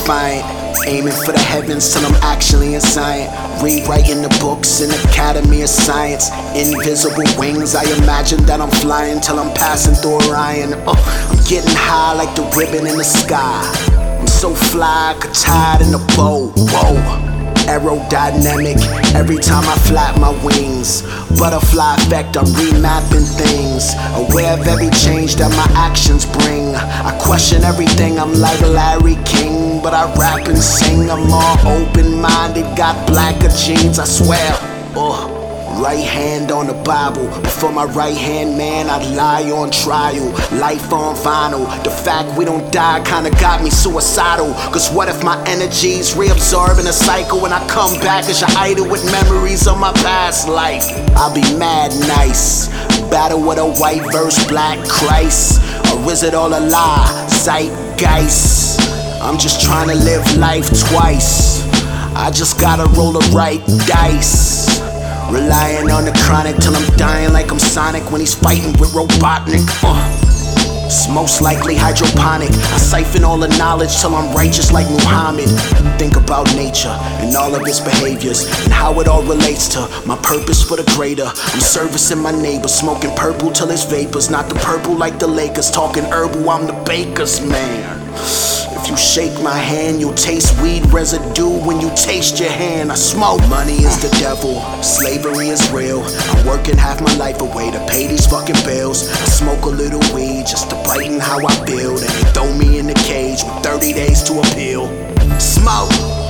defiant. Aiming for the heavens till I'm actually inside. Rewriting the books in Academy of Science. Invisible wings, I imagine that I'm flying till I'm passing through Orion. I'm getting high like the ribbon in the sky. I'm so fly, I could tie it in a bow. Whoa. Aerodynamic, every time I flap my wings. Butterfly effect, I'm remapping things. Aware of every change that my actions bring. I question everything, I'm like Larry King. But I rap and sing, I'm all open-minded. Got blacker jeans, I swear. Right hand on the Bible. For my right hand man, I'd lie on trial. Life on vinyl. The fact we don't die kinda got me suicidal. Cause what if my energy's reabsorbing a cycle and I come back as your idol with memories of my past life? I'll be mad nice. Battle with a white verse, black Christ. Or is it all a lie? Zeitgeist. I'm just trying to live life twice. I just gotta roll the right dice. Relying on the chronic till I'm dying like I'm Sonic when he's fighting with Robotnik. It's most likely hydroponic. I siphon all the knowledge till I'm righteous like Muhammad. Think about nature and all of its behaviors and how it all relates to my purpose for the greater. I'm servicing my neighbor, smoking purple till it's vapors. Not the purple like the Lakers, talking herbal, I'm the baker's man. If you shake my hand, you'll taste weed residue when you taste your hand. I smoke. Money is the devil, slavery is real. I'm working half my life away to pay these fucking bills. I smoke a little weed just to brighten how I build. And they throw me in the cage with 30 days to appeal. Smoke.